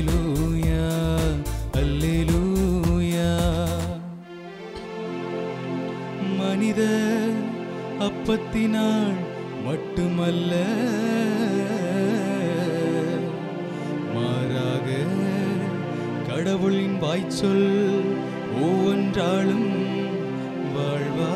அல்லேலூயா அல்லேலூயா. மனித அப்பத்தினால் மட்டுமல்ல, மாறாக கடவுளின் வாய்ச்சொல் ஒவ்வொன்றாலும் வாழ்வா.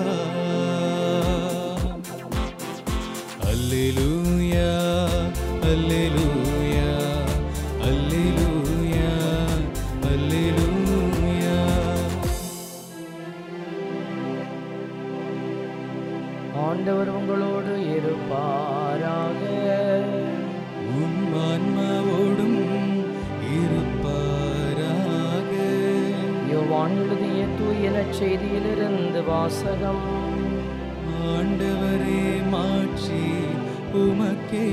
அல்லேலூயா அல்லேலூயா அல்லேலூயா அல்லேலூயா. ஆண்டவர் உங்களோடு இருப்பாராக. உம் ஆன்மாவோடும் இருப்பாராக. யோவான் எழுதிய தூய நற்செய்தியிலிருந்து வாசகம். ஆண்டவரே மாட்சி உமக்கே.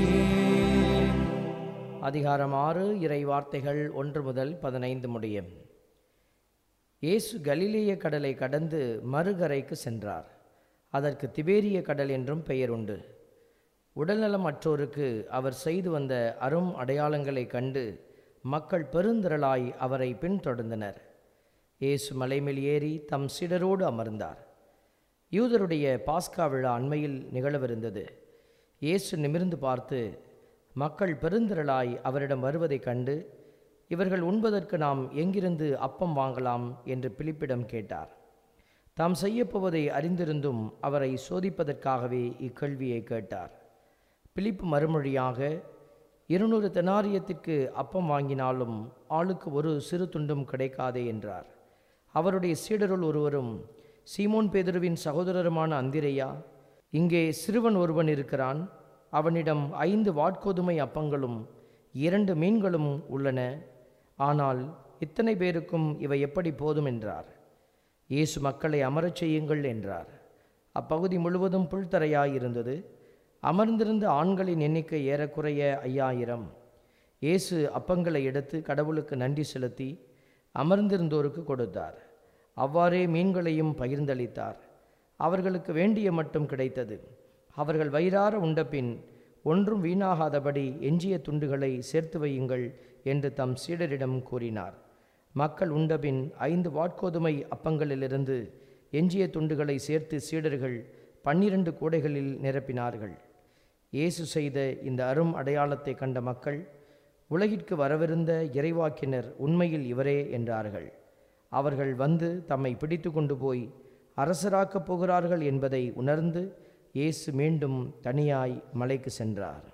அதிகாரம் 6, இறை வார்த்தைகள் 1 முதல் 15 முடிய. இயேசு கலிலேய கடலை கடந்து மறுகரைக்கு சென்றார். அதற்கு திபேரிய கடல் என்றும் பெயர் உண்டு. உடல்நலம் அற்றோருக்கு அவர் செய்து வந்த அரும் அடையாளங்களை கண்டு மக்கள் பெருந்திரளாய் அவரை பின்தொடர்ந்தனர். இயேசு மலைமேல் ஏறி தம் சீடரோடு அமர்ந்தார். யூதருடைய பாஸ்கா விழா அண்மையில் நிகழவிருந்தது. இயேசு நிமிர்ந்து பார்த்து மக்கள் பெருந்திரளாய் அவரிடம் வருவதைக் கண்டு, இவர்கள் உண்பதற்கு நாம் எங்கிருந்து அப்பம் வாங்கலாம் என்று பிலிப்பிடம் கேட்டார். தாம் செய்யப்போவதை அறிந்திருந்தும் அவரை சோதிப்பதற்காகவே இக்கேள்வியை கேட்டார். பிலிப்பு மறுமொழியாக, 200 தெனாரியத்திற்கு அப்பம் வாங்கினாலும் ஆளுக்கு ஒரு சிறு துண்டும் கிடைக்காதே என்றார். அவருடைய சீடருள் ஒருவரும் சீமோன் பேதுருவின் சகோதரருமான அந்திரேயா, இங்கே சிறுவன் ஒருவன் இருக்கிறான், அவனிடம் 5 வாட்கோதுமை அப்பங்களும் 2 மீன்களும் உள்ளன, ஆனால் இத்தனை பேருக்கும் இவை எப்படி போதும் என்றார். இயேசு மக்களை அமரச் செய்யுங்கள் என்றார். அப்பகுதி முழுவதும் புல்தரையாயிருந்தது. அமர்ந்திருந்த ஆண்களின் எண்ணிக்கை ஏறக்குறைய 5000. இயேசு அப்பங்களை எடுத்து கடவுளுக்கு நன்றி செலுத்தி அமர்ந்திருந்தோருக்கு கொடுத்தார். அவ்வாறே மீன்களையும் பகிர்ந்தளித்தார். அவர்களுக்கு வேண்டிய மட்டும் கிடைத்தது. அவர்கள் வயிறார உண்டபின், ஒன்றும் வீணாகாதபடி எஞ்சிய துண்டுகளை சேர்த்து வையுங்கள் என்று தம் சீடரிடம் கூறினார். மக்கள் உண்டபின் 5 வாட்கோதுமை அப்பங்களிலிருந்து எஞ்சிய துண்டுகளை சேர்த்து சீடர்கள் 12 கூடைகளில் நிரப்பினார்கள். இயேசு செய்த இந்த அரும் அடையாளத்தை கண்ட மக்கள், உலகிற்கு வரவிருந்த இறைவாக்கினர் உண்மையில் இவரே என்றார்கள். அவர்கள் வந்து தம்மை பிடித்து கொண்டு போய் அரசராக்கப் போகிறார்கள் என்பதை உணர்ந்து இயேசு மீண்டும் தனியாய் மலைக்கு சென்றார்.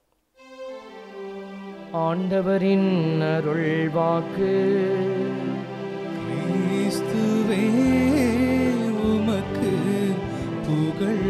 ஆண்டவரின் அருள்வாக்கு. கிறிஸ்துவே உமக்கு புகழ்.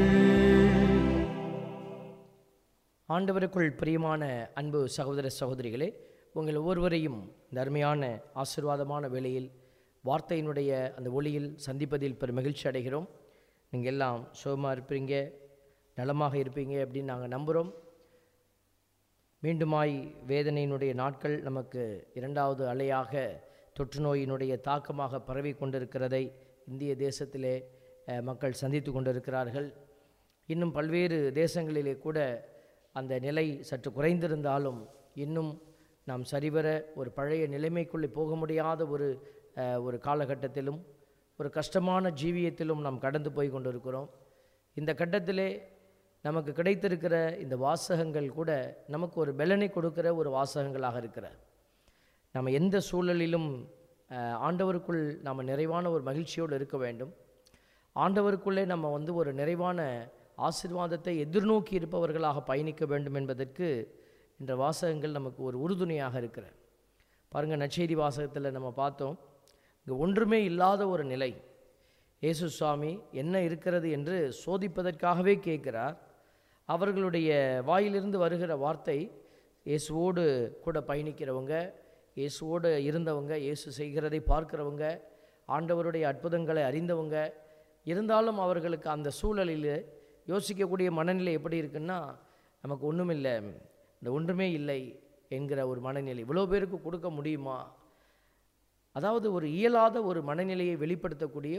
ஆண்டவருக்குள் பிரியமான அன்பு சகோதர சகோதரிகளே, உங்கள் ஒவ்வொருவரையும் இந்த அருமையான ஆசீர்வாதமான வேளையில் வார்த்தையினுடைய அந்த ஒளியில் சந்திப்பதில் பெரும் மகிழ்ச்சி அடைகிறோம். நீங்கள் எல்லாம் சுகமாக இருப்பீங்க, நலமாக இருப்பீங்க அப்படின்னு நாங்கள் நம்புகிறோம். மீண்டுமாய் வேதனையினுடைய நாட்கள் நமக்கு 2வது அலையாக தொற்று நோயினுடைய தாக்கமாக பரவி கொண்டிருக்கிறதை இந்திய தேசத்திலே மக்கள் சந்தித்து கொண்டிருக்கிறார்கள். இன்னும் பல்வேறு தேசங்களிலே கூட அந்த நிலை சற்று குறைந்திருந்தாலும் இன்னும் நாம் சரிவர ஒரு பழைய நிலைமைக்குள்ளே போக முடியாத ஒரு காலகட்டத்திலும் ஒரு கஷ்டமான ஜீவியத்திலும் நாம் கடந்து போய் கொண்டிருக்கிறோம். இந்த கட்டத்திலே நமக்கு கிடைத்திருக்கிற இந்த வாசகங்கள் கூட நமக்கு ஒரு பலனை கொடுக்கிற ஒரு வாசகங்களாக இருக்கிற, நம்ம எந்த சூழலிலும் ஆண்டவருக்குள் நாம் நிறைவான ஒரு மகிழ்ச்சியோடு இருக்க வேண்டும். ஆண்டவருக்குள்ளே நம்ம ஒரு நிறைவான ஆசீர்வாதத்தை எதிர்நோக்கி இருப்பவர்களாக பயணிக்க வேண்டும் என்பதற்கு இந்த வாசகங்கள் நமக்கு ஒரு உறுதுணையாக இருக்கிற. பாருங்கள், நற்செய்தி வாசகத்தில் நம்ம பார்த்தோம், இங்கே ஒன்றுமே இல்லாத ஒரு நிலை. இயேசு சுவாமி என்ன இருக்கிறது என்று சோதிப்பதற்காகவே கேட்கிறார். அவர்களுடைய வாயிலிருந்து வருகிற வார்த்தை, இயேசுவோடு கூட பயணிக்கிறவங்க, இயேசுவோடு இருந்தவங்க, இயேசு செய்கிறதை பார்க்கிறவங்க, ஆண்டவருடைய அற்புதங்களை அறிந்தவங்க, இருந்தாலும் அவர்களுக்கு அந்த சூழலில் யோசிக்கக்கூடிய மனநிலை எப்படி இருக்குன்னா, நமக்கு ஒன்றுமில்லை, இந்த ஒன்றுமே இல்லை என்கிற ஒரு மனநிலை. இவ்வளோ பேருக்கு கொடுக்க முடியுமா? அதாவது ஒரு இயலாத ஒரு மனநிலையை வெளிப்படுத்தக்கூடிய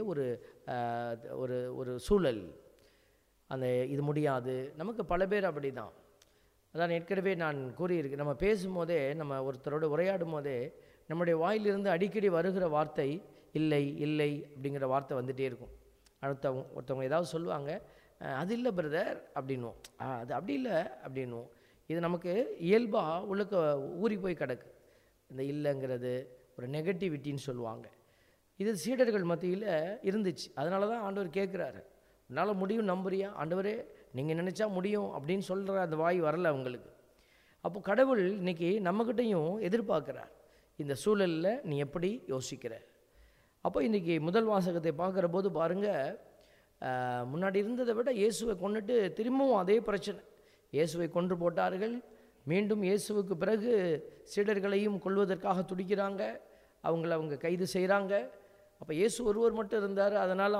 ஒரு சூழல். அந்த இது முடியாது. நமக்கு பல பேர் அப்படி தான். அதான் ஏற்கனவே நான் கூறியிருக்கேன், நம்ம பேசும்போதே, நம்ம ஒருத்தரோடு உரையாடும் போதே நம்முடைய வாயிலிருந்து அடிக்கடி வருகிற வார்த்தை இல்லை இல்லை அப்படிங்கிற வார்த்தை வந்துகிட்டே இருக்கும். ஒருத்தவங்க ஏதாவது சொல்லுவாங்க, அது இல்லை பிரதர் அப்படின்வோம், அது அப்படி இல்லை அப்படின்வோம். இது நமக்கு இயல்பாக உள்ளுக்க ஊறி போய் கிடக்கு. இந்த இல்லைங்கிறது ஒரு நெகட்டிவிட்டின்னு சொல்லுவாங்க. இது சீடர்கள் மத்தியில் இருந்துச்சு. அதனால தான் ஆண்டவர் கேட்குறாரு, உன்னால் முடியும் நம்புறியா? ஆண்டவரே நீங்கள் நினச்சா முடியும் அப்படின்னு சொல்கிற அந்த வாய் வரல அவங்களுக்கு. அப்போ கடவுள் இன்றைக்கி நம்மக்கிட்டையும் எதிர்பார்க்குறார், இந்த சூழலில் நீ எப்படி யோசிக்கிற. அப்போ இன்றைக்கி முதல் வாசகத்தை பார்க்குற போது பாருங்கள், முன்னாடி இருந்ததை விட இயேசுவை கொண்டுட்டு திரும்பவும் அதே பிரச்சனை. இயேசுவை கொன்று போட்டார்கள். மீண்டும் இயேசுவுக்கு பிறகு சீடர்களையும் கொல்வதற்காக துடிக்கிறாங்க. அவங்க கைது செய்கிறாங்க. அப்போ இயேசு ஒருவர் மட்டும் இருந்தார், அதனால்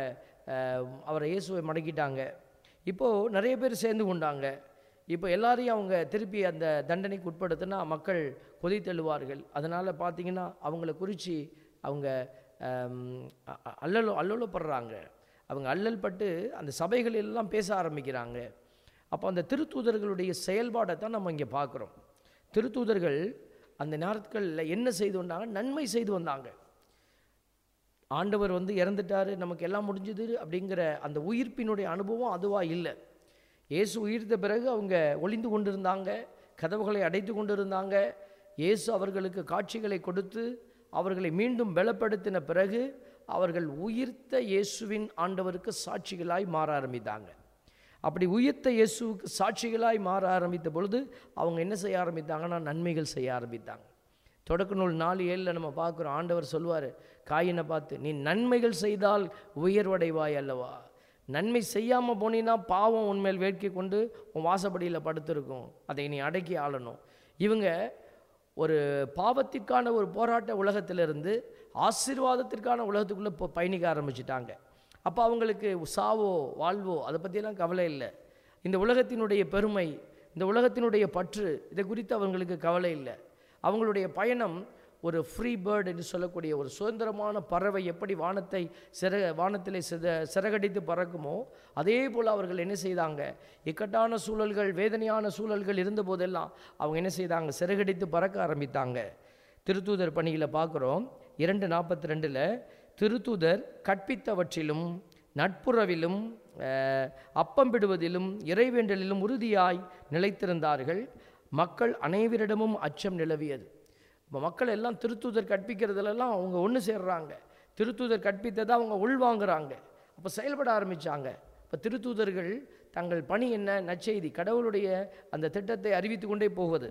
அவரை இயேசுவை மடக்கிட்டாங்க. இப்போது நிறைய பேர் சேர்ந்து கொண்டாங்க. இப்போ எல்லாரையும் அவங்க திருப்பி அந்த தண்டனைக்கு உட்படுத்தினா மக்கள் கொதித்தெழுவார்கள். அதனால் பார்த்திங்கன்னா அவங்கள குறித்து அவங்க அல்லலப்படுறாங்க. அவங்க அல்லல் பட்டு அந்த சபைகள் எல்லாம் பேச ஆரம்பிக்கிறாங்க. அப்போ அந்த திருத்தூதர்களுடைய செயல்பாடை தான் நம்ம இங்கே பார்க்குறோம். திருத்தூதர்கள் அந்த நாட்களில் என்ன செய்து வந்தாங்க? நன்மை செய்து வந்தாங்க. ஆண்டவர் இறந்துட்டார், நமக்கு எல்லாம் முடிஞ்சுது அப்படிங்கிற அந்த உயிர்ப்பினுடைய அனுபவம் அதுவாக இல்லை. இயேசு உயிர்த்த பிறகு அவங்க ஒளிந்து கொண்டிருந்தாங்க, கதவுகளை அடைத்து கொண்டிருந்தாங்க. இயேசு அவர்களுக்கு காட்சிகளை கொடுத்து அவர்களை மீண்டும் பலப்படுத்தின பிறகு அவர்கள் உயிர்த்த இயேசுவின் ஆண்டவருக்கு சாட்சிகளாய் மாற ஆரம்பித்தாங்க. அப்படி உயிர்த்த இயேசுவுக்கு சாட்சிகளாய் மாற ஆரம்பித்த பொழுது அவங்க என்ன செய்ய ஆரம்பித்தாங்கன்னா, நன்மைகள் செய்ய ஆரம்பித்தாங்க. தொடக்க நூல் 4:7 நம்ம பார்க்குறோம், ஆண்டவர் சொல்லுவார் காயினை பார்த்து, நீ நன்மைகள் செய்தால் உயர்வடைவாய் அல்லவா. நன்மை செய்யாமல் போனீன்னா பாவம் உன்மேல் வேட்கை கொண்டு உன் வாசப்படியில் படுத்திருக்கும், அதை நீ அடக்கி ஆளணும். இவங்க ஒரு பாவத்திற்கான ஒரு போராட்ட உலகத்திலிருந்து ஆசீர்வாதத்திற்கான உலகத்துக்குள்ளே இப்போ பயணிக்க ஆரம்பிச்சிட்டாங்க. அப்போ அவங்களுக்கு சாவோ வாழ்வோ அதை பற்றியெல்லாம் கவலை இல்லை. இந்த உலகத்தினுடைய பெருமை, இந்த உலகத்தினுடைய பற்று, இதை குறித்து அவங்களுக்கு கவலை இல்லை. அவங்களுடைய பயணம் ஒரு ஃப்ரீ பேர்டு என்று சொல்லக்கூடிய ஒரு சுதந்திரமான பறவை எப்படி வானத்திலே சிறகடித்து பறக்குமோ அதே போல் அவர்கள் என்ன செய்தாங்க, இக்கட்டான சூழல்கள், வேதனையான சூழல்கள் இருந்த போதெல்லாம் அவங்க என்ன செய்தாங்க, சிறகடித்து பறக்க ஆரம்பித்தாங்க. திருத்தூதர் பணியில் பார்க்குறோம் 2:42 திருத்தூதர் கற்பித்தவற்றிலும் நட்புறவிலும் அப்பம்பிடுவதிலும் இறைவேண்டலிலும் உறுதியாய் நிலைத்திருந்தார்கள். மக்கள் அனைவரிடமும் அச்சம் நிலவியது. இப்போ மக்கள் எல்லாம் திருத்தூதர் கற்பிக்கிறதுலலாம் அவங்க ஒன்று சேர்றாங்க. திருத்தூதர் கற்பித்ததை அவங்க உள்வாங்குறாங்க. அப்போ செயல்பட ஆரம்பித்தாங்க. இப்போ திருத்தூதர்கள் தங்கள் பணி என்ன, நற்செய்தி, கடவுளுடைய அந்த திட்டத்தை அறிவித்து கொண்டே போகுது.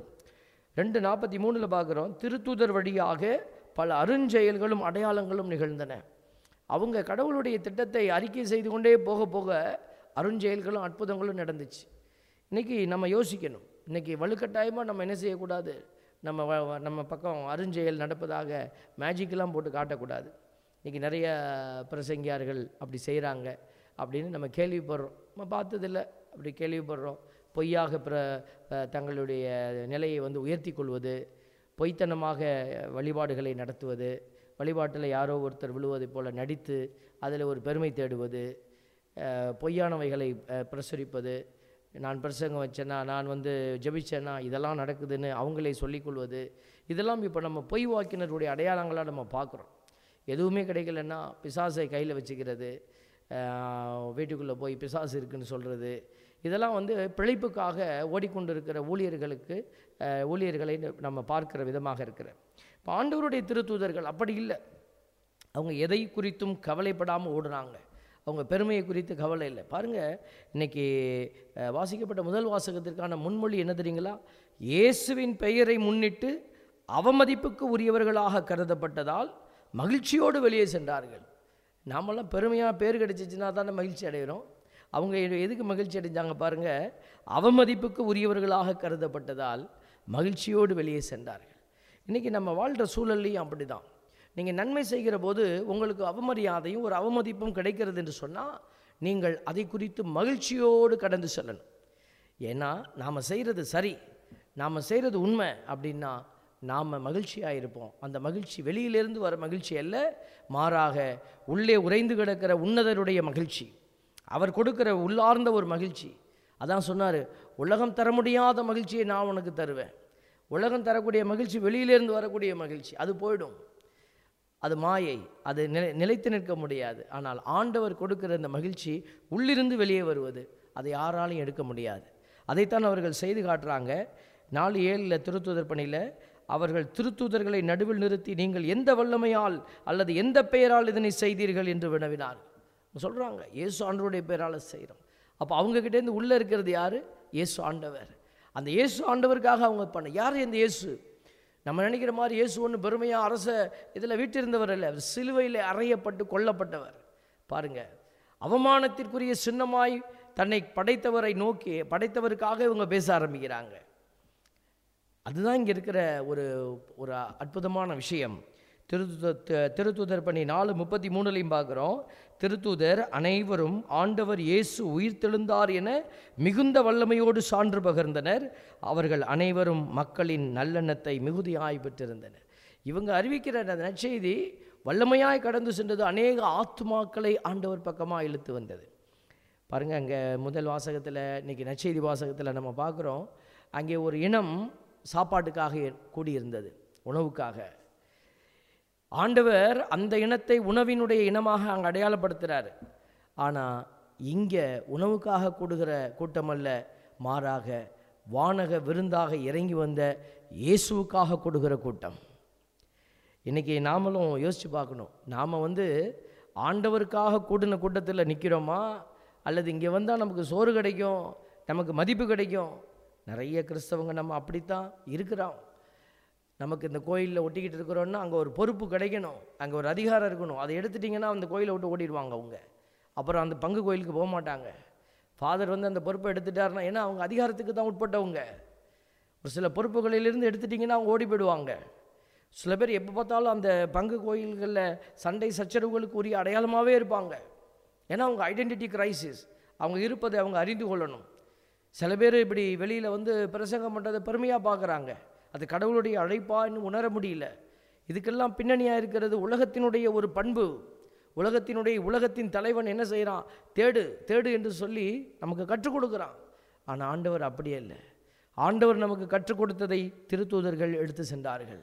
2:43 பார்க்குறோம், திருத்தூதர் வழியாக பல அருஞ்செயல்களும் அடையாளங்களும் நிகழ்ந்தன. அவங்க கடவுளுடைய திட்டத்தை அறிக்கை செய்து கொண்டே போக போக அருஞ்செயல்களும் அற்புதங்களும் நடந்துச்சு. இன்றைக்கி நம்ம யோசிக்கணும், இன்றைக்கி வலுக்கட்டாயமாக நம்ம என்ன செய்யக்கூடாது, நம்ம பக்கம் அருஞ்செயல் நடப்பதாக மேஜிக்கெலாம் போட்டு காட்டக்கூடாது. இன்றைக்கி நிறைய பிரசங்கியார்கள் அப்படி செய்கிறாங்க அப்படின்னு நம்ம கேள்விப்படுறோம். நம்ம பார்த்ததில்லை, அப்படி கேள்விப்படுறோம். பொய்யாக தங்களுடைய நிலையை உயர்த்தி கொள்வது, பொய்த்தனமாக வழிபாடுகளை நடத்துவது, வழிபாட்டில் யாரோ ஒருத்தர் விழுவதை போல் நடித்து அதில் ஒரு பெருமை தேடுவது, பொய்யானவைகளை பிரசுரிப்பது, நான் பிரசங்கம் வச்சேன்னா, நான் ஜெபிச்சேன்னா இதெல்லாம் நடக்குதுன்னு அவங்களே சொல்லிக்கொள்வது, இதெல்லாம் இப்போ நம்ம பொய் வாக்கினருடைய அடையாளங்களாக நம்ம பார்க்குறோம். எதுவுமே கிடைக்கலன்னா பிசாசை கையில் வச்சுக்கிறது, வீட்டுக்குள்ளே போய் பிசாசு இருக்குன்னு சொல்கிறது, இதெல்லாம் பிழைப்புக்காக ஓடிக்கொண்டிருக்கிற ஊழியர்களை நம்ம பார்க்குற விதமாக இருக்கிற. இப்போ ஆண்டவருடைய திருத்தூதர்கள் அப்படி இல்லை. அவங்க எதை குறித்தும் கவலைப்படாமல் ஓடுறாங்க. அவங்க பெருமையை குறித்து கவலை இல்லை. பாருங்கள், இன்றைக்கி வாசிக்கப்பட்ட முதல் வாசகத்திற்கான முன்மொழி என்ன தெரியுங்களா? இயேசுவின் பெயரை முன்னிட்டு அவமதிப்புக்கு உரியவர்களாக கருதப்பட்டதால் மகிழ்ச்சியோடு வெளியே சென்றார்கள். நாமெல்லாம் பெருமையாக பேர் கிடைச்சிச்சுன்னா தானே மகிழ்ச்சி அடைகிறோம். அவங்க எதுக்கு மகிழ்ச்சி அடைஞ்சாங்க பாருங்கள், அவமதிப்புக்கு உரியவர்களாக கருதப்பட்டதால் மகிழ்ச்சியோடு வெளியே சென்றார்கள். இன்றைக்கி நம்ம வாழ்கிற சூழல்லையும் அப்படி தான். நீங்கள் நன்மை செய்கிற போது உங்களுக்கு அவமரியாதையும் ஒரு அவமதிப்பும் கிடைக்கிறது என்று சொன்னால் நீங்கள் அதை குறித்து மகிழ்ச்சியோடு கடந்து செல்லணும். ஏன்னா நாம் செய்கிறது சரி, நாம் செய்கிறது உண்மை அப்படின்னா நாம் மகிழ்ச்சியாக இருப்போம். அந்த மகிழ்ச்சி வெளியிலிருந்து வர மகிழ்ச்சி அல்ல, மாறாக உள்ளே உறைந்து கிடக்கிற உன்னதருடைய மகிழ்ச்சி, அவர் கொடுக்கிற உள்ளார்ந்த ஒரு மகிழ்ச்சி. அதான் சொன்னார், உலகம் தர முடியாத மகிழ்ச்சியை நான் உனக்கு தருவேன். உலகம் தரக்கூடிய மகிழ்ச்சி வெளியிலேருந்து வரக்கூடிய மகிழ்ச்சி, அது போயிடும், அது மாயை, அது நிலைத்து நிற்க முடியாது. ஆனால் ஆண்டவர் கொடுக்கிற இந்த மகிழ்ச்சி உள்ளிருந்து வெளியே வருவது, அதை யாராலையும் எடுக்க முடியாது. அதைத்தான் அவர்கள் செய்து காட்டுறாங்க. 4:7 திருத்தூதர் பணியில் அவர்கள் திருத்தூதர்களை நடுவில் நிறுத்தி, நீங்கள் எந்த வல்லமையால் அல்லது எந்த பெயரால் இதனை செய்தீர்கள் என்று வினவினார். சொல்கிறாங்க, இயேசு ஆண்டவருடைய பெயரால் செய்கிறோம். அப்போ அவங்ககிட்டேருந்து உள்ளே இருக்கிறது யார்? இயேசு ஆண்டவர். அந்த இயேசு ஆண்டவருக்காக அவங்க பண்ண. யார் இந்த இயேசு? நம்ம நினைக்கிற மாதிரி இயேசு ஒன்று பெருமையாக அரச இதில் வீட்டிருந்தவர் இல்லை. அவர் சிலுவையில் அறையப்பட்டு கொல்லப்பட்டவர். பாருங்கள், அவமானத்திற்குரிய சின்னமாய் தன்னை படைத்தவரை நோக்கி, படைத்தவருக்காக இவங்க பேச ஆரம்பிக்கிறாங்க. அதுதான் இங்கே இருக்கிற ஒரு அற்புதமான விஷயம். திருத்தூதர் பணி 4:33 பார்க்குறோம். திருத்தூதர் அனைவரும் ஆண்டவர் இயேசு உயிர்த்தெழுந்தார் என மிகுந்த வல்லமையோடு சான்று பகர்ந்தனர். அவர்கள் அனைவரும் மக்களின் நல்லெண்ணத்தை மிகுதியாய் பெற்றிருந்தனர். இவங்க அறிவிக்கிற அந்த நற்செய்தி வல்லமையாய் கடந்து சென்றது. அநேக ஆத்துமாக்களை ஆண்டவர் பக்கமாக இழுத்து வந்தது. பாருங்கள், அங்கே முதல் வாசகத்தில், இன்றைக்கி நற்செய்தி வாசகத்தில் நம்ம பார்க்குறோம், அங்கே ஒரு இனம் சாப்பாட்டுக்காக கூடியிருந்தது, உணவுக்காக. ஆண்டவர் அந்த இனத்தை உணவினுடைய இனமாக அங்கே அடையாளப்படுத்துகிறார். ஆனால் இங்கே உணவுக்காக கூடுகிற கூட்டம் அல்ல, மாறாக வானக விருந்தாக இறங்கி வந்த இயேசுவுக்காக கூடுகிற கூட்டம். இன்றைக்கி நாமளும் யோசித்து பார்க்கணும், நாம் ஆண்டவருக்காக கூடின கூட்டத்தில் நிற்கிறோமா, அல்லது இங்கே வந்தால் நமக்கு சோறு கிடைக்கும், நமக்கு மதிப்பு கிடைக்கும். நிறைய கிறிஸ்தவங்க நம்ம அப்படித்தான் இருக்கிறோம். நமக்கு இந்த கோயிலில் ஒட்டிக்கிட்டு இருக்கிறோன்னா அங்கே ஒரு பொறுப்பு கிடைக்கணும், அங்கே ஒரு அதிகாரம் இருக்கணும். அதை எடுத்துட்டிங்கன்னா அந்த கோயிலை விட்டு ஓடிடுவாங்க அவங்க. அப்புறம் அந்த பங்கு கோயிலுக்கு போக மாட்டாங்க. ஃபாதர் அந்த பொறுப்பை எடுத்துட்டாருன்னா, ஏன்னா அவங்க அதிகாரத்துக்கு தான் உட்பட்டவங்க. ஒரு சில பொறுப்புகளிலிருந்து எடுத்துட்டிங்கன்னா அவங்க ஓடி போயிடுவாங்க. சில பேர் எப்போ பார்த்தாலும் அந்த பங்கு கோயில்களில் சண்டை சச்சரவுகளுக்கு உரிய அடையாளமாகவே இருப்பாங்க. ஏன்னா அவங்க ஐடென்டிட்டி கிரைசிஸ், அவங்க இருப்பதை அவங்க அறிந்து கொள்ளணும். சில பேர் இப்படி வெளியில் பிரசங்கம் பண்ணுறதை பெருமையாக பார்க்குறாங்க. அது கடவுளுடைய அழைப்பான்னு உணர முடியல. இதுக்கெல்லாம் பின்னணியாக இருக்கிறது உலகத்தினுடைய ஒரு பண்பு. உலகத்தின் தலைவன் என்ன செய்கிறான்? தேடு தேடு என்று சொல்லி நமக்கு கற்றுக் கொடுக்குறான். ஆனால் ஆண்டவர் அப்படியே இல்லை. ஆண்டவர் நமக்கு கற்றுக் கொடுத்ததை திருத்தூதர்கள் எடுத்து சென்றார்கள்.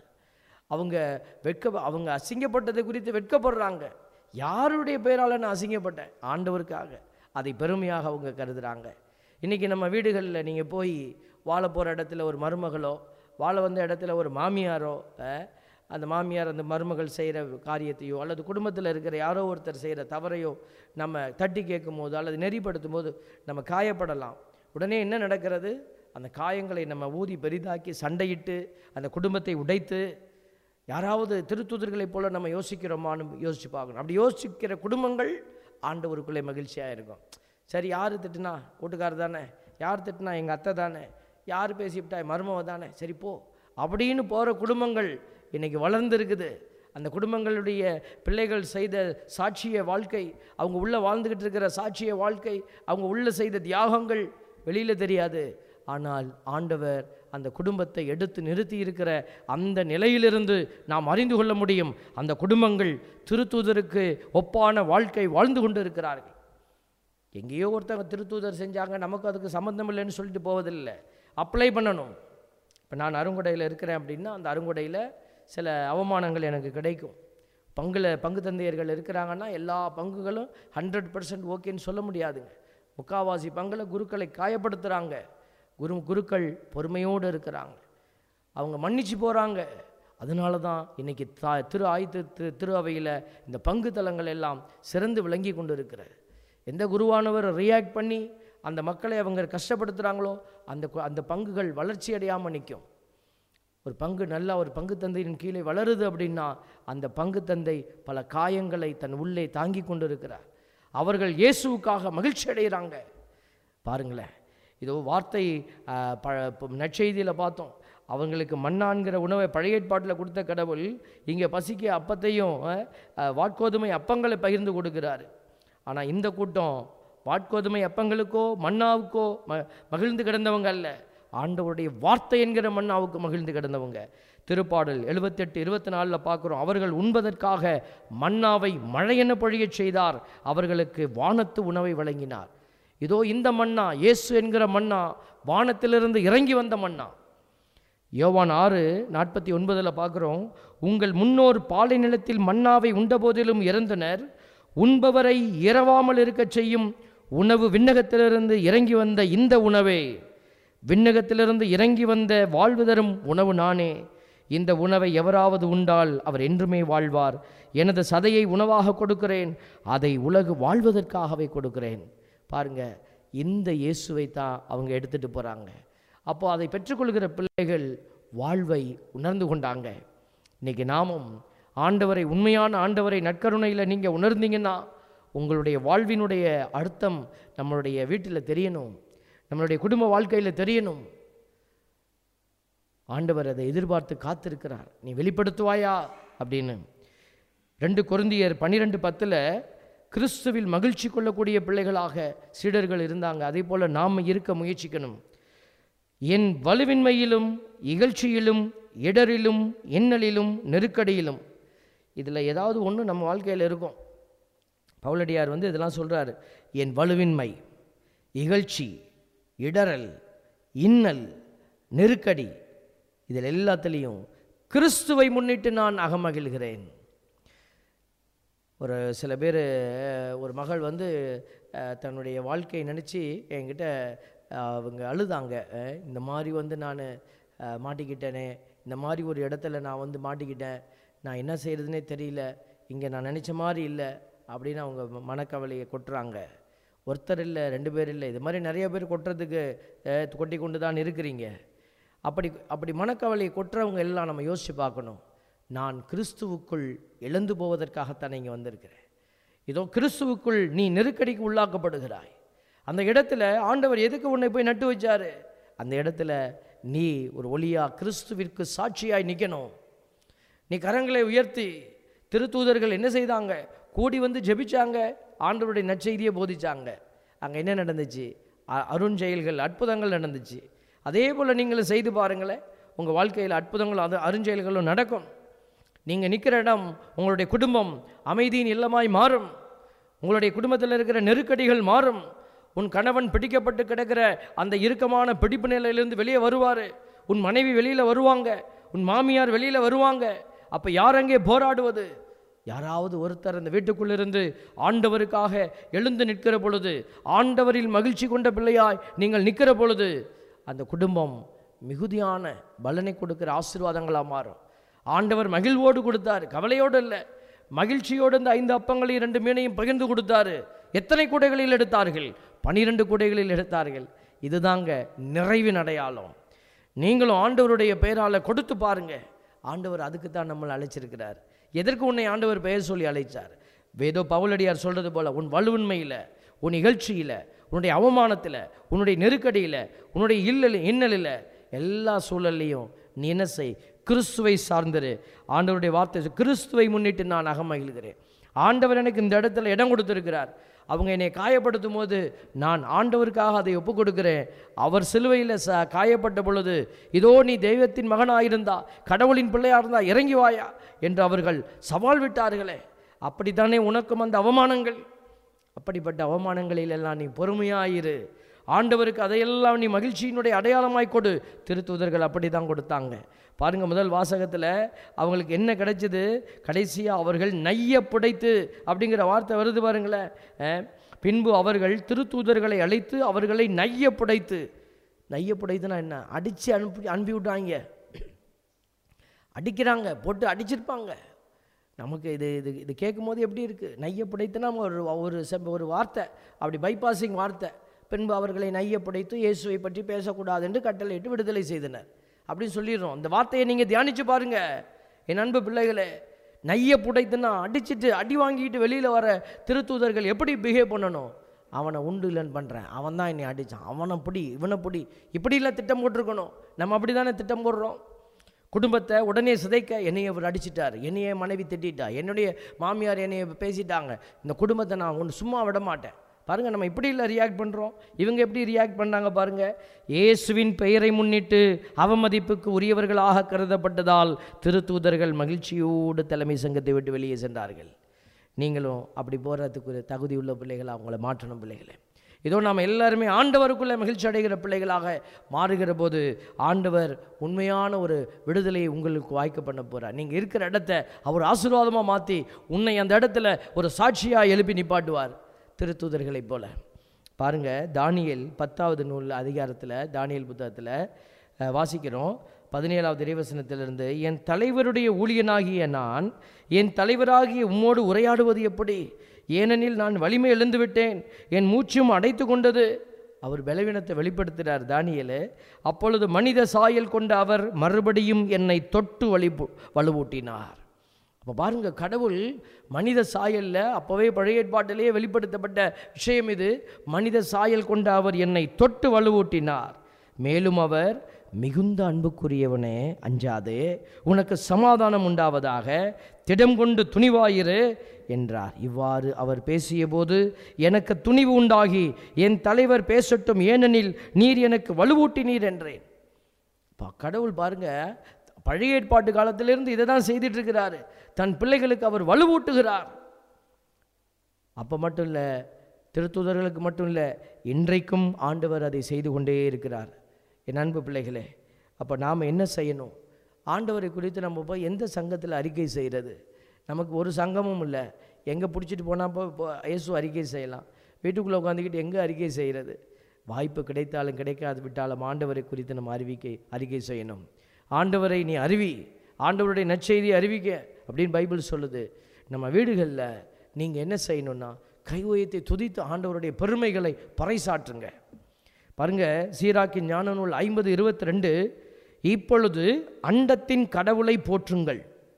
அவங்க அசிங்கப்பட்டதை குறித்து வெட்கப்படுறாங்க. யாருடைய பெயரால் நான் அசிங்கப்பட்டேன்? ஆண்டவருக்காக. அதை பெருமையாக அவங்க கருதுகிறாங்க. இன்றைக்கி நம்ம வீடுகளில் நீங்கள் போய் வாழ போகிற இடத்துல ஒரு மருமகளோ, வாழ வந்த இடத்துல ஒரு மாமியாரோ, அந்த மாமியார் அந்த மருமகள் செய்கிற காரியத்தையோ அல்லது குடும்பத்தில் இருக்கிற யாரோ ஒருத்தர் செய்கிற தவறையோ நம்ம தட்டி கேட்கும் போது அல்லது நெறிப்படுத்தும் போது நம்ம காயப்படலாம். உடனே என்ன நடக்கிறது? அந்த காயங்களை நம்ம ஊதி பெரிதாக்கி சண்டையிட்டு அந்த குடும்பத்தை உடைத்து, யாராவது திருத்தூதர்களைப் போல் நம்ம யோசிக்கிறோமான்னு யோசித்து பார்க்கணும். அப்படி யோசிக்கிற குடும்பங்கள் ஆண்டவருக்குள்ளே மகிழ்ச்சியாக இருக்கும். சரி, யார் திட்டுனா? கூட்டுக்காரர் தானே. யார் திட்டுனா? எங்கள் அத்தை தானே. யார் பேசிவிட்டா? மருமவ தானே. சரி போ அப்படின்னு போகிற குடும்பங்கள் இன்றைக்கி வளர்ந்துருக்குது. அந்த குடும்பங்களுடைய பிள்ளைகள் செய்த சாட்சிய வாழ்க்கை, அவங்க உள்ளே வாழ்ந்துக்கிட்டு இருக்கிற சாட்சிய வாழ்க்கை, அவங்க உள்ளே செய்த தியாகங்கள் வெளியில் தெரியாது. ஆனால் ஆண்டவர் அந்த குடும்பத்தை எடுத்து நிறுத்தி இருக்கிற அந்த நிலையிலிருந்து நாம் அறிந்து கொள்ள முடியும். அந்த குடும்பங்கள் திருத்தூதருக்கு ஒப்பான வாழ்க்கை வாழ்ந்து கொண்டு இருக்கிறார்கள். எங்கேயோ ஒருத்தவங்க திருத்தூதர் செஞ்சாங்க, நமக்கு அதுக்கு சம்மந்தம் இல்லைன்னு சொல்லிட்டு போவதில்லை. அப்ளை பண்ணணும். இப்போ நான் அருங்கொடையில் இருக்கிறேன் அப்படின்னா அந்த அருங்கொடையில் சில அவமானங்கள் எனக்கு கிடைக்கும். பங்கு தந்தையர்கள் இருக்கிறாங்கன்னா எல்லா பங்குகளும் 100% ஓகேன்னு சொல்ல முடியாதுங்க. முக்காவாசி பங்கில் குருக்களை காயப்படுத்துகிறாங்க. குருக்கள் பொறுமையோடு இருக்கிறாங்க, அவங்க மன்னிச்சு போகிறாங்க. அதனால தான் இன்றைக்கி திரு அவையில் இந்த பங்கு தலங்கள் எல்லாம் சிறந்து விளங்கி கொண்டு இருக்கிறது. எந்த குருவானவர் ரியாக்ட் பண்ணி அந்த மக்களை அவங்க கஷ்டப்படுத்துகிறாங்களோ அந்த பங்குகள் வளர்ச்சி அடையாமல் நிற்கும். ஒரு பங்கு நல்லா ஒரு பங்கு தந்தையின் கீழே வளருது அப்படின்னா அந்த பங்கு தந்தை பல காயங்களை தன் உள்ளே தாங்கி கொண்டு இருக்கிறார். அவர்கள் இயேசுவுக்காக மகிழ்ச்சி அடைகிறாங்க. பாருங்களேன், இதோ வார்த்தை நற்செய்தியில் பார்த்தோம். அவங்களுக்கு மன்னான்கிற உணவை பழைய ஏற்பாட்டில் கொடுத்த கடவுள் இங்கே பசிக்க அப்பத்தையும் வாட்கோதுமை அப்பங்களை பகிர்ந்து கொடுக்கிறாரு. ஆனால் இந்த கூட்டம் வாட்கோதுமை அப்பங்களுக்கோ மன்னாவுக்கோ மகிழ்ந்து கிடந்தவங்க அல்ல, ஆண்டவருடைய வார்த்தை என்கிற மன்னாவுக்கு மகிழ்ந்து கிடந்தவங்க. திருப்பாடல் 78:24 பார்க்குறோம், அவர்கள் இதோ இந்த மன்னா, இயேசு என்கிற மன்னா வானத்திலிருந்து இறங்கி வந்த மன்னா. யோவான் 6:49 பார்க்குறோம், உங்கள் முன்னோர் பாலை நிலத்தில் மன்னாவை உண்டபோதிலும் இறந்தனர், உண்பவரை இரவாமல் இருக்கச் செய்யும் உணவு விண்ணகத்திலிருந்து இறங்கி வந்த இந்த உணவே. விண்ணகத்திலிருந்து இறங்கி வந்த வாழ்வு தரும் உணவு நானே. இந்த உணவை எவராவது உண்டால் அவர் என்றுமே வாழ்வார். எனது சதையை உணவாக கொடுக்கிறேன், அதை உலகு வாழ்வதற்காகவே கொடுக்கிறேன். பாருங்க, இந்த இயேசுவை தான் அவங்க எடுத்துட்டு போகிறாங்க. அப்போ அதை பெற்றுக்கொள்கிற பிள்ளைகள் வாழ்வை உணர்ந்து கொண்டாங்க. இன்றைக்கி நாமும் ஆண்டவரை, உண்மையான ஆண்டவரை நற்கருணையில் நீங்கள் உணர்ந்தீங்கன்னா உங்களுடைய வாழ்வினுடைய அர்த்தம் நம்மளுடைய வீட்டில் தெரியணும், நம்மளுடைய குடும்ப வாழ்க்கையில் தெரியணும். ஆண்டவர் அதை எதிர்பார்த்து காத்திருக்கிறார். நீ வெளிப்படுத்துவாயா அப்படின்னு. 2 கொரிந்தியர் 12:10 கிறிஸ்துவில் மகிழ்ச்சி கொள்ளக்கூடிய பிள்ளைகளாக சீடர்கள் இருந்தாங்க. அதே போல் நாம் இருக்க முயற்சிக்கணும். என் வலுவின்மையிலும் இகழ்ச்சியிலும் இடரிலும் இன்னலிலும் நெருக்கடியிலும், இதில் ஏதாவது ஒன்று நம்ம வாழ்க்கையில் இருக்கும். பவுலடியார் இதெல்லாம் சொல்கிறார். என் வலுவின்மை, இகழ்ச்சி, இடரல், இன்னல், நெருக்கடி, இதில் எல்லாத்துலேயும் கிறிஸ்துவை முன்னிட்டு நான் அகமகிழ்கிறேன். ஒரு சில பேர், ஒரு மகள் தன்னுடைய வாழ்க்கையை நினச்சி என்கிட்ட அவங்க அழுதாங்க. இந்த மாதிரி நான் மாட்டிக்கிட்டேனே, இந்த மாதிரி ஒரு இடத்துல நான் மாட்டிக்கிட்டேன், நான் என்ன செய்கிறதுனே தெரியல, இங்கே நான் நினச்ச மாதிரி இல்லை அப்படின்னு அவங்க மனக்கவலையை கொட்டுறாங்க. ஒருத்தர் இல்லை, 2 பேர் இல்லை, இது மாதிரி நிறைய பேர் கொட்டுறதுக்கு கொட்டி கொண்டு தான் இருக்கிறீங்க. அப்படி மனக்கவலையை கொட்டுறவங்க எல்லாம் நம்ம யோசித்து பார்க்கணும். நான் கிறிஸ்துவுக்குள் இழந்து போவதற்காகத்தான் இங்கே வந்திருக்கிறேன். இதோ கிறிஸ்துவுக்குள் நீ நெருக்கடிக்கு உள்ளாக்கப்படுகிறாய். அந்த இடத்துல ஆண்டவர் எதுக்கு உன்னை போய் நட்டு வச்சாரு? அந்த இடத்துல நீ ஒரு ஒளியா கிறிஸ்துவிற்கு சாட்சியாய் நிற்கணும். நீ கரங்களை உயர்த்தி, திருத்தூதர்கள் என்ன செய்தாங்க? கூடி ஜெபிச்சாங்க, ஆண்டவருடைய நற்செய்தியை போதிச்சாங்க. அங்கே என்ன நடந்துச்சு? அருஞ்செயல்கள், அற்புதங்கள் நடந்துச்சு. அதே போல் நீங்களும் செய்து பாருங்களேன். உங்கள் வாழ்க்கையில் அற்புதங்களும் அருஞ்செயல்களும் நடக்கும். நீங்கள் நிற்கிற இடம், உங்களுடைய குடும்பம் அமைதியின் இல்லமாய் மாறும். உங்களுடைய குடும்பத்தில் இருக்கிற நெருக்கடிகள் மாறும். உன் கணவன் பிடிக்கப்பட்டு கிடக்கிற அந்த இறுக்கமான பிடிப்பு நிலையிலிருந்து வெளியே வருவார். உன் மனைவி வெளியில் வருவாங்க, உன் மாமியார் வெளியில் வருவாங்க. அப்போ யார் அங்கே போராடுவது? யாராவது ஒருத்தர் அந்த வீட்டுக்குள்ளிருந்து ஆண்டவருக்காக எழுந்து நிற்கிற பொழுது, ஆண்டவரில் மகிழ்ச்சி கொண்ட பிள்ளையாய் நீங்கள் நிற்கிற பொழுது, அந்த குடும்பம் மிகுதியான பலனை கொடுக்கிற ஆசீர்வாதங்களாக மாறும். ஆண்டவர் மகிழ்வோடு கொடுத்தார், கவலையோடு இல்லை, மகிழ்ச்சியோடு இந்த 5 அப்பங்களையும் 2 மீனையும் பகிர்ந்து கொடுத்தாரு. எத்தனை கூடைகளில் எடுத்தார்கள்? 12 கூடைகளில் எடுத்தார்கள். இதுதாங்க நிறைவின் அடையாளம். நீங்களும் ஆண்டவருடைய பெயரால் கொடுத்து பாருங்க. ஆண்டவர் அதுக்கு தான் நம்மளை அழைச்சிருக்கிறார். எதற்கு உன்னை ஆண்டவர் பெயர் சொல்லி அழைச்சார்? வேதோ பவுலடியார் சொல்றது போல, உன் வலுவின்மையில், உன் நிகழ்ச்சியில், உன்னுடைய அவமானத்தில், உன்னுடைய நெருக்கடியில், உன்னுடைய இன்னலில், எல்லா சூழல்லையும் நீ என்ன செய்? கிறிஸ்துவை சார்ந்திரு. ஆண்டவருடைய வார்த்தை, கிறிஸ்துவை முன்னிட்டு நான் அகமகிழ்கிறேன். ஆண்டவர் எனக்கு இந்த இடத்துல இடம் கொடுத்திருக்கிறார். அவங்க என்னை காயப்படுத்தும் போது நான் ஆண்டவருக்காக அதை ஒப்பு கொடுக்கிறேன். அவர் சிலுவையில் காயப்பட்ட பொழுது, இதோ நீ தெய்வத்தின் மகனாயிருந்தா, கடவுளின் பிள்ளையாக இருந்தால் இறங்கி வாயா என்று அவர்கள் சவால் விட்டார்களே. அப்படித்தானே உனக்கும் அந்த அவமானங்கள். அப்படிப்பட்ட அவமானங்களில் எல்லாம் நீ பொறுமையாயிரு. ஆண்டவருக்கு அதையெல்லாம் நீ மகிழ்ச்சியினுடைய அடையாளமாய் கொடு. திருத்தூதர்கள் அப்படி தான் கொடுத்தாங்க. பாருங்கள், முதல் வாசகத்தில் அவங்களுக்கு என்ன கிடைச்சது? கடைசியாக அவர்கள் நைய புடைத்து அப்படிங்கிற வார்த்தை வருது பாருங்களேன். பின்பு அவர்கள் திருத்தூதர்களை அழைத்து அவர்களை நைய புடைத்து. நைய புடைத்துனா என்ன? அடித்து அனுப்பி விட்டாங்க. அடிக்கிறாங்க, போட்டு அடிச்சிருப்பாங்க. நமக்கு இது இது இது கேட்கும் போது எப்படி இருக்குது? நைய புடைத்துனா ஒரு வார்த்தை, அப்படி பைபாசிங் வார்த்தை. பின்பு அவர்களை நைய புடைத்து இயேசுவை பற்றி பேசக்கூடாது என்று கட்டளையிட்டு விடுதலை செய்தனர் அப்படின்னு சொல்லிடுறோம். அந்த வார்த்தையை நீங்கள் தியானித்து பாருங்கள் என் அன்பு பிள்ளைகளே. நைய புடைத்துனா அடிச்சுட்டு அடி வாங்கிட்டு வெளியில் வர திருத்தூதர்கள் எப்படி பிஹேவ் பண்ணணும்? அவனை உண்டு இல்லைன்னு பண்ணுறேன், அவன் தான் என்னை அடித்தான், அவனை பிடி, இவனை பிடி, இப்படிலாம் திட்டம் போட்டிருக்கணும். நம்ம அப்படி தானே திட்டம் போடுறோம். குடும்பத்தை உடனே சிதைக்க என்னையை அவர் அடிச்சிட்டார், என்னையே மனைவி திட்டா, என்னுடைய மாமியார் என்னையை பேசிட்டாங்க, இந்த குடும்பத்தை நான் ஒன்று சும்மா விட மாட்டேன். பாருங்கள், நம்ம இப்படி இல்லை ரியாக்ட் பண்ணுறோம். இவங்க எப்படி ரியாக்ட் பண்ணாங்க பாருங்கள். இயேசுவின் பெயரை முன்னிட்டு அவமதிப்புக்கு உரியவர்களாக கருதப்பட்டதால் திருத்தூதர்கள் மகிழ்ச்சியோடு தலைமை சங்கத்தை விட்டு வெளியே சென்றார்கள். நீங்களும் அப்படி போகிறதுக்கு ஒரு தகுதி உள்ள பிள்ளைகளை அவங்கள மாற்றணும். பிள்ளைகளை இதோ நாம் எல்லாருமே ஆண்டவருக்குள்ளே மகிழ்ச்சி அடைகிற பிள்ளைகளாக மாறுகிற போது ஆண்டவர் உண்மையான ஒரு விடுதலையை உங்களுக்கு வாய்க்க பண்ண போகிறார். நீங்கள் இருக்கிற இடத்த அவர் ஆசீர்வாதமாக மாற்றி உன்னை அந்த இடத்துல ஒரு சாட்சியாக எழுப்பி நிப்பாட்டுவார், திருத்தூதர்களைப் போல. பாருங்கள், தானியேல் 10வது நூல் அதிகாரத்தில், தானியேல் புத்தகத்தில் வாசிக்கிறோம் 17வது இறைவசனத்திலிருந்து, என் தலைவருடைய ஊழியனாகிய நான் என் தலைவராகிய உம்மோடு உரையாடுவது எப்படி? ஏனெனில் நான் வலிமை எழுந்து விட்டேன், என் மூச்சும் அடைத்து கொண்டது. அவர் பலவீனத்தை வெளிப்படுத்துகிறார் தானியேல். அப்பொழுது மனித சாயல் கொண்ட அவர் மறுபடியும் என்னை தொட்டு வலுவூட்டினார். அப்போ பாருங்கள், கடவுள் மனித சாயலில் அப்போவே பழைய ஏற்பாட்டிலேயே வெளிப்படுத்தப்பட்ட விஷயம் இது. மனித சாயல் கொண்ட அவர் என்னை தொட்டு வலுவூட்டினார். மேலும் அவர், மிகுந்த அன்புக்குரியவனே அஞ்சாதே, உனக்கு சமாதானம் உண்டாவதாக, திடம் கொண்டு துணிவாயிரு என்றார். இவ்வாறு அவர் பேசிய போது எனக்கு துணிவு உண்டாகி, என் தலைவர் பேசட்டும், ஏனெனில் நீர் எனக்கு வலுவூட்டினீர் என்றேன். கடவுள் பாருங்க, பழைய ஏற்பாட்டு காலத்திலிருந்து இதை தான் செய்துட்டு இருக்கிறாரு. தன் பிள்ளைகளுக்கு அவர் வலுவூட்டுகிறார். அப்போ மட்டும் இல்லை, திருத்தூதர்களுக்கு மட்டும் இல்லை, இன்றைக்கும் ஆண்டவர் அதை செய்து கொண்டே இருக்கிறார். என் அன்பு பிள்ளைகளே, அப்போ நாம் என்ன செய்யணும்? ஆண்டவரை குறித்து நம்ம போய் எந்த சங்கத்தில் அறிக்கை செய்கிறது? நமக்கு ஒரு சங்கமும் இல்லை. எங்கே பிடிச்சிட்டு போனால் இப்போ இயேசு அறிக்கை செய்யலாம். வீட்டுக்குள்ளே உட்காந்துக்கிட்டு எங்கே அறிக்கை செய்கிறது? வாய்ப்பு கிடைத்தாலும் கிடைக்காது விட்டாலும் ஆண்டவரை குறித்து நம்ம அறிக்கை செய்யணும். ஆண்டவரை நீ அறிவி, ஆண்டவருடைய நற்செய்தியை அறிவிக்க அப்படின்னு பைபிள் சொல்லுது. நம்ம வீடுகளில் நீங்கள் என்ன செய்யணும்னா, கை உயர்த்தி துதித்து ஆண்டவருடைய பெருமைகளை பறைசாற்றுங்க. பாருங்க, சீராக்கின் ஞான நூல் 50:22, இப்பொழுது அண்டத்தின் கடவுளை போற்றுங்கள்,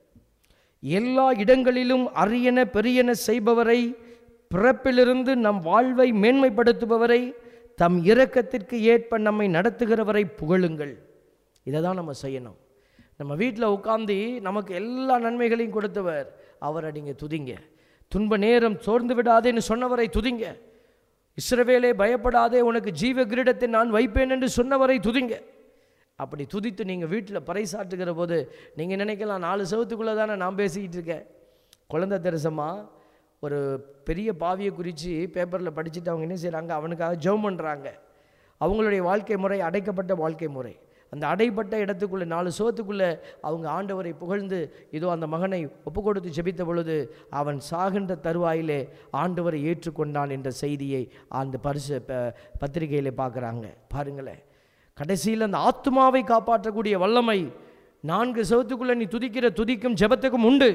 எல்லா இடங்களிலும் அரியன பெரியன செய்பவரை, பிறப்பிலிருந்து நம் வாழ்வை மேன்மைப்படுத்துபவரை, தம் இரக்கத்திற்கு ஏற்ப நம்மை நடத்துகிறவரை புகழுங்கள். இதை தான் நம்ம செய்யணும். நம்ம வீட்டில் உட்கார்ந்து நமக்கு எல்லா நன்மைகளையும் கொடுத்தவர் அவரை நீங்கள் துதிங்க. துன்ப நேரம் சோர்ந்து விடாதேன்னு சொன்னவரை துதிங்க. இஸ்ரவேலே பயப்படாதே, உனக்கு ஜீவ கிரீடத்தை நான் வைப்பேன் என்று சொன்னவரை துதிங்க. அப்படி துதித்து நீங்கள் வீட்டில் பறைசாற்றுகிற போது நீங்கள் நினைக்கலாம், 4 செவத்துக்குள்ளே தானே நான் பேசிக்கிட்டு இருக்கேன். குழந்தை தெரசம்மா ஒரு பெரிய பாவியை குறித்து பேப்பரில் படிச்சுட்டு அவங்க என்ன செய்கிறாங்க, அவனுக்காக ஜெபம் பண்ணுறாங்க. அவங்களுடைய வாழ்க்கை முறை அடைக்கப்பட்ட வாழ்க்கை முறை. அந்த அடைப்பட்ட இடத்துக்குள்ளே 4 செவத்துக்குள்ளே அவங்க ஆண்டவரை புகழ்ந்து இதோ அந்த மகனை ஒப்பு கொடுத்து ஜெபித்த பொழுது அவன் சாகின்ற தருவாயிலே ஆண்டவரை ஏற்றுக்கொண்டான் என்ற செய்தியை அந்த பத்திரிகையில் பார்க்குறாங்க. பாருங்களேன், கடைசியில் அந்த ஆத்மாவை காப்பாற்றக்கூடிய வல்லமை 4 செவத்துக்குள்ளே நீ துதிக்கிற துதிக்கும் ஜெபத்துக்கும் உண்டு.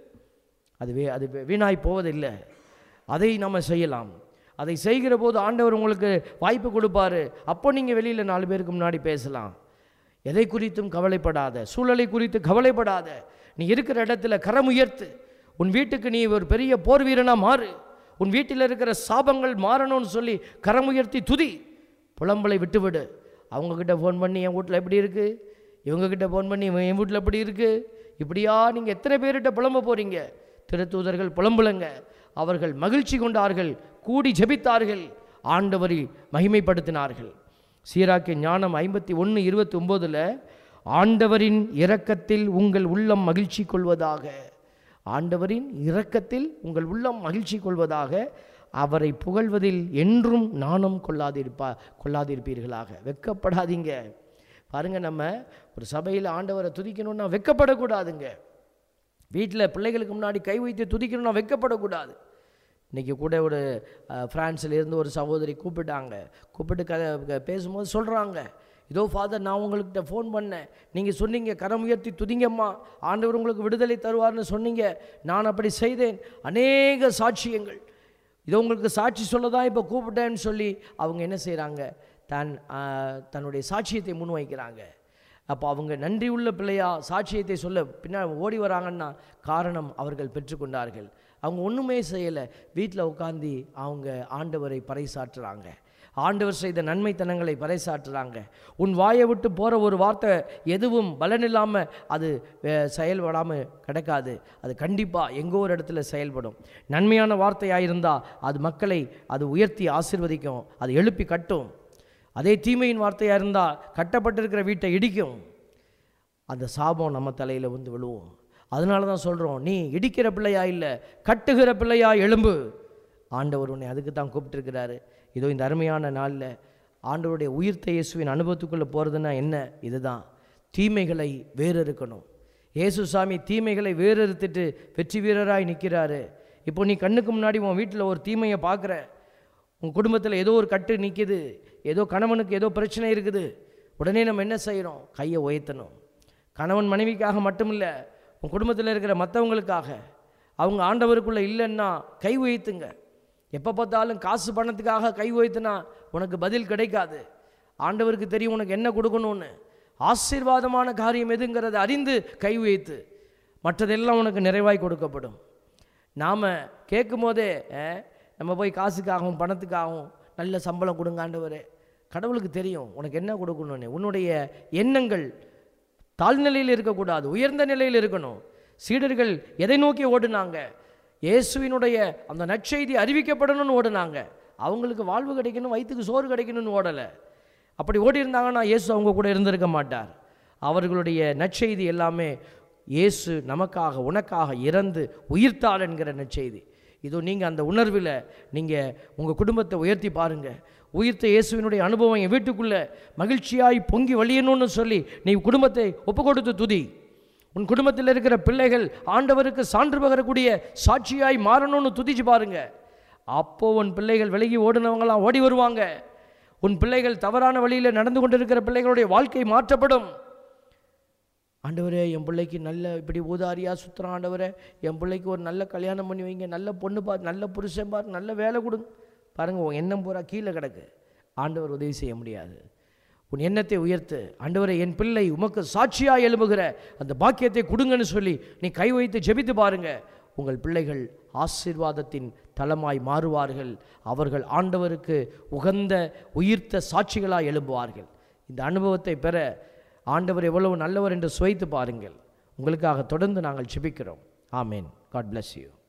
அது வீணாய் போவதில்லை. அதை நம்ம செய்யலாம். அதை செய்கிற போது ஆண்டவர் உங்களுக்கு வாய்ப்பு கொடுப்பாரு. அப்போ நீங்கள் வெளியில் 4 பேருக்கு முன்னாடி பேசலாம். எதை குறித்தும் கவலைப்படாத, சூழலை குறித்து கவலைப்படாத. நீ இருக்கிற இடத்துல கரம் உயர்த்து. உன் வீட்டுக்கு நீ ஒரு பெரிய போர் வீரனாக மாறு. உன் வீட்டில் இருக்கிற சாபங்கள் மாறணும்னு சொல்லி கரம் உயர்த்தி துதி. புலம்பலை விட்டுவிடு. அவங்கக்கிட்ட ஃபோன் பண்ணி என் வீட்டில் எப்படி இருக்குது, இவங்கக்கிட்ட ஃபோன் பண்ணி என் வீட்டில் எப்படி இருக்குது, இப்படியா நீங்கள் எத்தனை பேர்கிட்ட புலம்ப போகிறீங்க? திருத்தூதர்கள் புலம்புலங்க. அவர்கள் மகிழ்ச்சி கொண்டார்கள், கூடி ஜெபித்தார்கள், ஆண்டவரை மகிமைப்படுத்தினார்கள். சீராக்கின் ஞானம் 51:29, ஆண்டவரின் இரக்கத்தில் உங்கள் உள்ளம் மகிழ்ச்சி கொள்வதாக. ஆண்டவரின் இரக்கத்தில் உங்கள் உள்ளம் மகிழ்ச்சி கொள்வதாக. அவரை புகழ்வதில் என்றும் நாணம் கொள்ளாதிருப்பீர்களாக. வெக்கப்படாதீங்க. பாருங்கள், நம்ம ஒரு சபையில் ஆண்டவரை துதிக்கணும்னா வெக்கப்படக்கூடாதுங்க. வீட்டில் பிள்ளைகளுக்கு முன்னாடி கை வைத்து துதிக்கணும்னா வெக்கப்படக்கூடாது. இன்றைக்கி கூட ஒரு ஃப்ரான்ஸிலேருந்து ஒரு சகோதரி கூப்பிட்டு பேசும்போது சொல்கிறாங்க, இதோ ஃபாதர், நான் உங்கள்கிட்ட ஃபோன் பண்ணேன், நீங்கள் சொன்னீங்க கரம் உயர்த்தி துதிங்கம்மா, ஆண்டவர் உங்களுக்கு விடுதலை தருவார்னு சொன்னீங்க, நான் அப்படி செய்தேன். அநேக சாட்சியங்கள், இதோ உங்களுக்கு சாட்சி சொல்ல தான் இப்போ கூப்பிட்டேன்னு சொல்லி அவங்க என்ன செய்கிறாங்க, தன்னுடைய சாட்சியத்தை முன்வைக்கிறாங்க. அப்போ அவங்க நன்றி உள்ள பிள்ளையா சாட்சியத்தை சொல்ல பின்னால் ஓடி வராங்கன்னா காரணம் அவர்கள் பெற்றுக்கொண்டார்கள். அவங்க ஒன்றுமே செய்யலை, வீட்டில் உட்காந்து அவங்க ஆண்டவரை பறைசாற்றுறாங்க, ஆண்டவர் செய்த நன்மைத்தனங்களை பறைசாற்றுறாங்க. உன் வாயை விட்டு போகிற ஒரு வார்த்தை எதுவும் பலனில்லாமல் அது செயல்படாமல் கிடக்காது. அது கண்டிப்பாக எங்கோ ஒரு இடத்துல செயல்படும். நன்மையான வார்த்தையாக இருந்தால் அது மக்களை அது உயர்த்தி ஆசீர்வதிக்கும், அது எழுப்பி கட்டும். அதே தீமையின் வார்த்தையாக இருந்தால் கட்டப்பட்டிருக்கிற வீட்டை இடிக்கும். அந்த சாபம் நம்ம தலையில் வந்து விழுவும். அதனால தான் சொல்கிறோம், நீ இடிக்கிற பிள்ளையா இல்லை, கட்டுகிற பிள்ளையா எழும்பு. ஆண்டவர் உன்னை அதுக்கு தான் கூப்பிட்டுருக்கிறாரு. இதோ இந்த அருமையான நாளில் ஆண்டவருடைய உயிர்த்த இயேசுவின் அனுபவத்துக்குள்ளே போகிறதுனா என்ன? இதுதான், தீமைகளை வேறறுக்கணும். இயேசு சாமி தீமைகளை வேறறுத்துட்டு வெற்றி வீரராய் நிற்கிறாரு. இப்போ நீ கண்ணுக்கு முன்னாடி உன் வீட்டில் ஒரு தீமையை பார்க்குற, உன் குடும்பத்தில் ஏதோ ஒரு கட்டு நிற்கிது, ஏதோ கணவனுக்கு ஏதோ பிரச்சனை இருக்குது. உடனே நம்ம என்ன செய்கிறோம்? கையை உயர்த்தணும். கணவன் மனைவிக்காக மட்டுமில்லை, உன் குடும்பத்தில் இருக்கிற மற்றவங்களுக்காக. அவங்க ஆண்டவருக்குள்ளே இல்லைன்னா கை உயர்த்துங்க. எப்போ பார்த்தாலும் காசு பணத்துக்காக கை உயர்த்தினா உனக்கு பதில் கிடைக்காது. ஆண்டவருக்கு தெரியும் உனக்கு என்ன கொடுக்கணும்னு. ஆசீர்வாதமான காரியம் எதுங்கிறத அறிந்து கை உயர்த்து, மற்றதெல்லாம் உனக்கு நிறைவாய் கொடுக்கப்படும். நாம் கேட்கும் போதே நம்ம போய் காசுக்காகவும் பணத்துக்காகவும் நல்ல சம்பளம் கொடுங்க ஆண்டவரே. கடவுளுக்கு தெரியும் உனக்கு என்ன கொடுக்கணும்னு. உன்னுடைய எண்ணங்கள் தாழ்நிலையில் இருக்கக்கூடாது, உயர்ந்த நிலையில் இருக்கணும். சீடர்கள் எதை நோக்கி ஓடுனாங்க? இயேசுவினுடைய அந்த நற்செய்தி அறிவிக்கப்படணும்னு ஓடுனாங்க. அவங்களுக்கு வாழ்வு கிடைக்கணும், வயிற்றுக்கு சோறு கிடைக்கணும்னு ஓடலை. அப்படி ஓடி இருந்தாங்கன்னா இயேசு அவங்க கூட இருந்திருக்க மாட்டார். அவர்களுடைய நற்செய்தி எல்லாமே இயேசு நமக்காக உனக்காக இறந்து உயிர்த்தாள் என்கிற நற்செய்தி. இதோ நீங்கள் அந்த உணர்வில் நீங்கள் உங்கள் குடும்பத்தை உயர்த்தி பாருங்கள். உயிர்த்த இயேசுவினுடைய அனுபவம் என் வீட்டுக்குள்ளே மகிழ்ச்சியாய் பொங்கி வழியணும்னு சொல்லி நீ குடும்பத்தை ஒப்பு கொடுத்து துதி. உன் குடும்பத்தில் இருக்கிற பிள்ளைகள் ஆண்டவருக்கு சான்று பகரக்கூடிய சாட்சியாய் மாறணும்னு துதிச்சு பாருங்க. அப்போ உன் பிள்ளைகள் விலகி ஓடினவங்களாம் ஓடி வருவாங்க. உன் பிள்ளைகள் தவறான வழியில் நடந்து கொண்டிருக்கிற பிள்ளைகளுடைய வாழ்க்கை மாற்றப்படும். ஆண்டவரே, என் பிள்ளைக்கு நல்ல இப்படி ஊதாரியாக சுற்றுறான் ஆண்டவரே, என் பிள்ளைக்கு ஒரு நல்ல கல்யாணம் பண்ணி வைங்க, நல்ல பொண்ணு பாரு, நல்ல புருஷன் பாரு, நல்ல வேலை கொடுங்க. பாருங்கள், உன் எண்ணம் பூரா கீழே கிடக்கு. ஆண்டவர் உதவி செய்ய முடியாது. உன் எண்ணத்தை உயர்த்து. ஆண்டவரே, என் பிள்ளை உமக்கு சாட்சியாக எழும்புகிற அந்த பாக்கியத்தை கொடுங்கன்னு சொல்லி நீ கை வைத்து ஜெபித்து பாருங்க. உங்கள் பிள்ளைகள் ஆசீர்வாதத்தின் தலமாய் மாறுவார்கள். அவர்கள் ஆண்டவருக்கு உகந்த உயிர்த்த சாட்சிகளாக எழும்புவார்கள். இந்த அனுபவத்தை பெற ஆண்டவர் எவ்வளவு நல்லவர் என்று சுவைத்து பாருங்கள். உங்களுக்காக தொடர்ந்து நாங்கள் ஜெபிக்கிறோம். ஆமேன். God bless you.